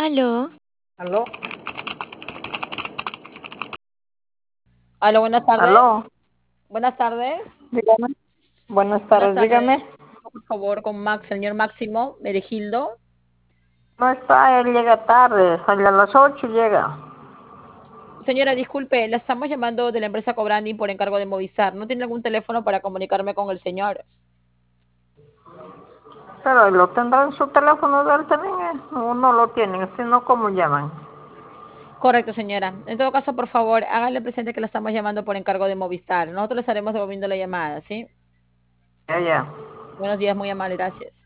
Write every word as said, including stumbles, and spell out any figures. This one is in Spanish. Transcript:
Aló, ¿Aló? Hola, buenas tardes. ¿Aló? Buenas tardes. Dígame. Buenas Buenas tardes, tardes. dígame. Por favor, con Max, señor Máximo Meregildo. No está, él llega tarde, sale a las ocho y llega. Señora, disculpe, la estamos llamando de la empresa Cobrandi por encargo de Movistar. ¿No tiene algún teléfono para comunicarme con el señor? Pero lo tendrá en su teléfono de él también, ¿eh? O no lo tienen, si no, ¿cómo llaman? Correcto, señora. En todo caso, por favor, háganle presente que la estamos llamando por encargo de Movistar. Nosotros le estaremos devolviendo la llamada, ¿sí? Ya, ya. Buenos días, muy amable, gracias.